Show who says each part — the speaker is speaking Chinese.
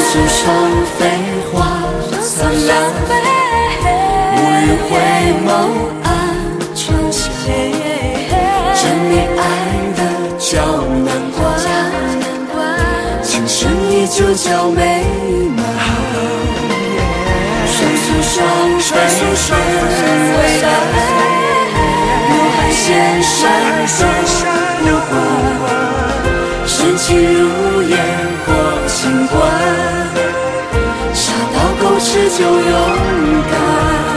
Speaker 1: 诉双飞花灿烂，无语回眸暗成仙，真你爱的叫难关，情深依旧叫美满。双宿双飞回来，怒海现身都不管，深情如烟过情关，杀到狗吃就勇敢。